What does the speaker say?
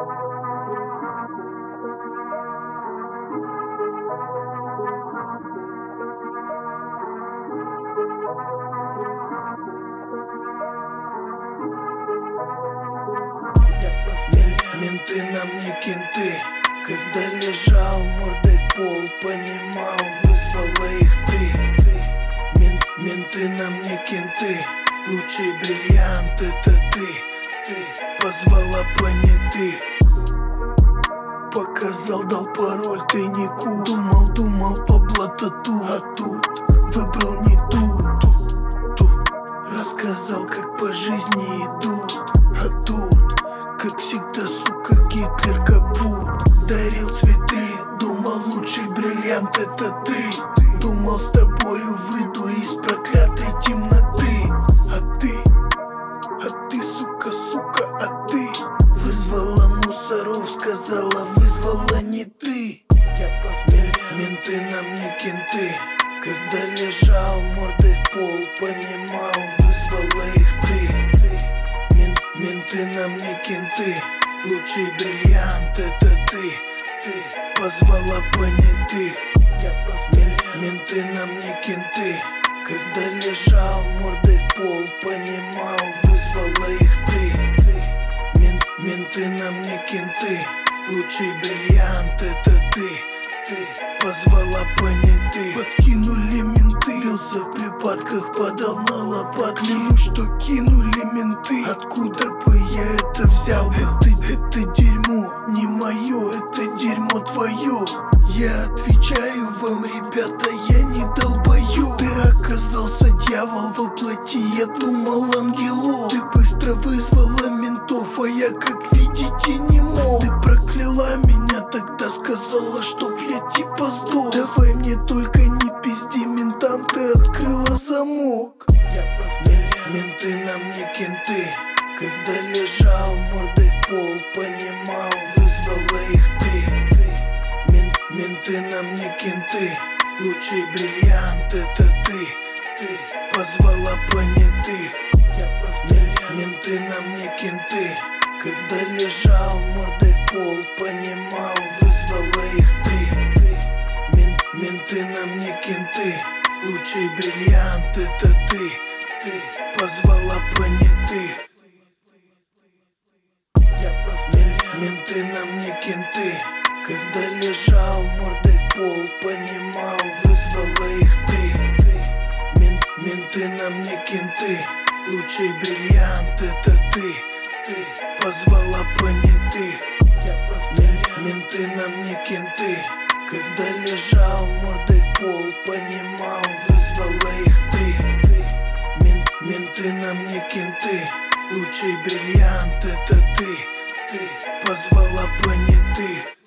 Менты нам не кенты. Когда лежал мордой в пол, понимал, вызвала их ты. Менты нам не кенты. Лучший бриллиант это ты позвала понятых. Показал, дал пароль, ты не ку. Думал по блатату, а тут выбрал не ту. Рассказал, как по жизни идут, а тут, как всегда, сука, Гитлер капут. Дарил цветы, думал, лучший бриллиант это ты. Думал, с тобою выйду из проклятой темноты. А ты, сука, а ты вызвала мусоров, сказала, вызвала не ты. Я повторяю, менты нам не кенты. Когда лежал мордой в пол, понимал, вызвала их ты. Менты нам не кенты. Лучший бриллиант это ты позвала понятых. Я повторяю, менты нам не кенты. Когда лежал мордой в пол, понимал, вызвала их ты. Менты нам не кенты. Лучший бриллиант это ты позвала понятых. Подкинули менты, бился в припадках, подал на лопат. Клянусь, что кинули менты. Откуда бы я это взял? Это дерьмо не мое, это дерьмо твое. Я отвечаю вам, ребята, я не долбою. Ты оказался дьявол во плоти, я думал ангелов. Ты быстро вызвала ментов, а я, как видите, не мог. Ты прокляла меня, тогда сказала, чтоб я типа сдох. Давай мне только не пизди ментам, ты открыла замок. Я повторяю, менты нам не кенты. Когда лежал мордой в пол, понимал, вызвала их ты. Менты нам не кенты. Лучший бриллиант это ты позвала понятых. Я повторяю, менты нам не кенты. Когда лежал мордой в пол, понимал, вызвала их ты. Менты нам не кенты. Лучший бриллиант это ты позвала понятых. Я повторяю, менты нам не кенты. Когда лежал мордой в пол, понимал, вызвала их ты. Менты нам не кенты. Лучший бриллиант это ты позвала понятых. Я повторяю, менты нам не кенты. Когда лежал мордой в пол, понимал, вызвала их ты. Менты нам не кенты. Лучший бриллиант это ты позвала понятых.